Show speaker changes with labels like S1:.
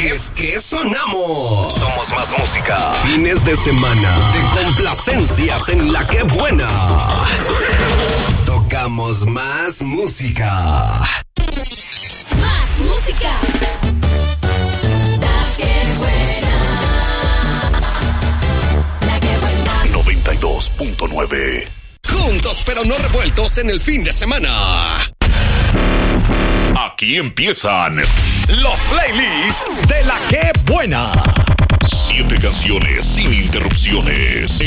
S1: es que sonamos. Somos más música. Fines de semana de complacencias en La Que Buena. Tocamos más música.
S2: Más música. La Que Buena. La Que Buena.
S1: 92.9. Juntos pero no revueltos en el fin de semana.
S3: Aquí empiezan los playlists de La Que Buena. 7 canciones sin interrupciones